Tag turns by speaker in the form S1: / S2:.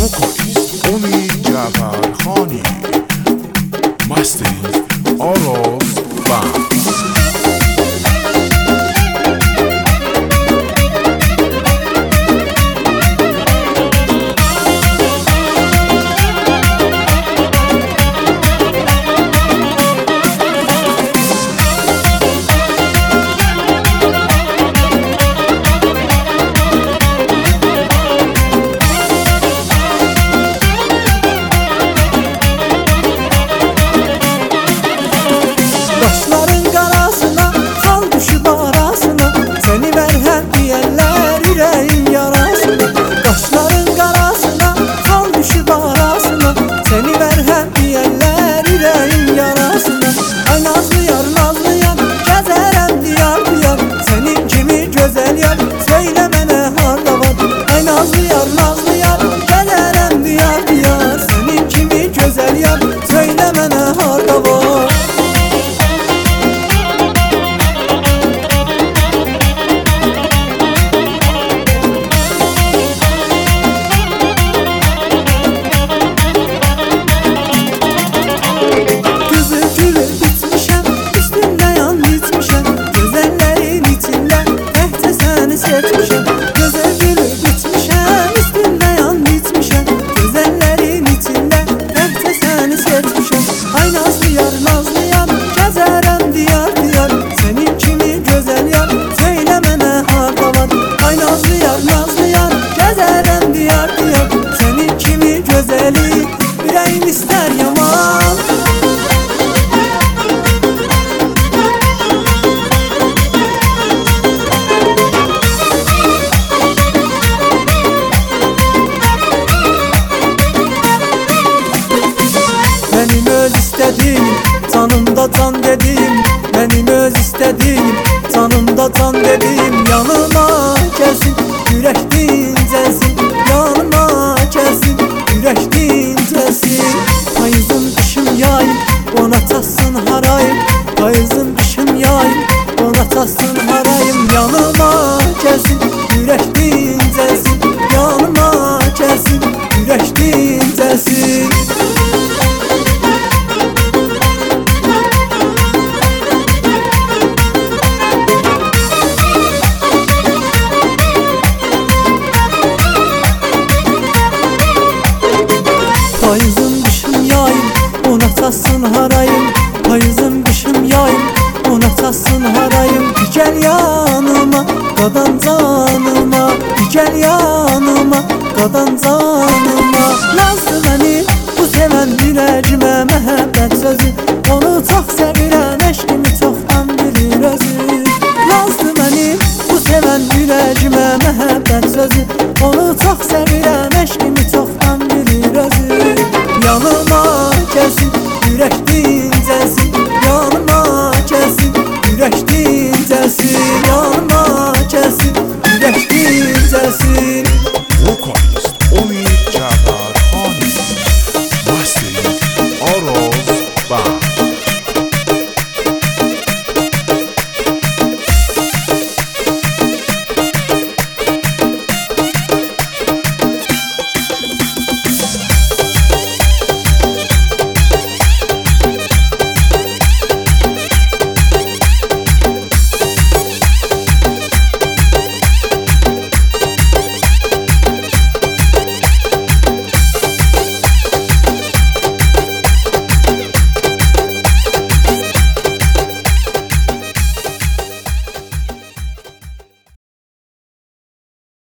S1: Vocalist Omid Jafarkhani. Mastering Aros Band.
S2: Daşların qarasına, xal düşüb arasına, seni vərhəm deyərlər ürəyin yarasına. Daşların qarasına, xal düşüb arasına, seni vərhəm deyərlər ürəyin yarasına. Ay nazlı yar, gəzərəm diyar diyar, senin kimi gözəl yar, söylə mənə harda var. Ay nazlı yar, gəzərəm diyar diyar, senin kimi gözəl yar, söylə mənə harda var. Yüreğim ister yaman. Benim öz istediğim, canımda can dediğim, benim öz istediğim, canımda can dediğim, yanıma gelsin, yürek dincelsin, yanıma gelsin, yürek dincelsin. Payızın kışım yayım, ona tassın harayım, payızın kışım yayım, ona tassın harayım, yanıma gelsin, yürek dincelsin, yanıma gelsin, yürek dincelsin. Payızın kışım yayım, ona tassın harayım, payızın kışım yayım, ona tassın harayım. Gel yanıma, qadan canıma, gel yanıma, qadan canıma. Nazlı məni bu sevən yüreğime məhəbbət sözü, onu çox sevirəm, eşqimi çoxdan bilir özü. Nazlı məni bu sevən yüreğime məhəbbət sözü, onu çox sevirəm, eşqimi çoxdan bilir özü. Yanıma gelsin, yürek değil.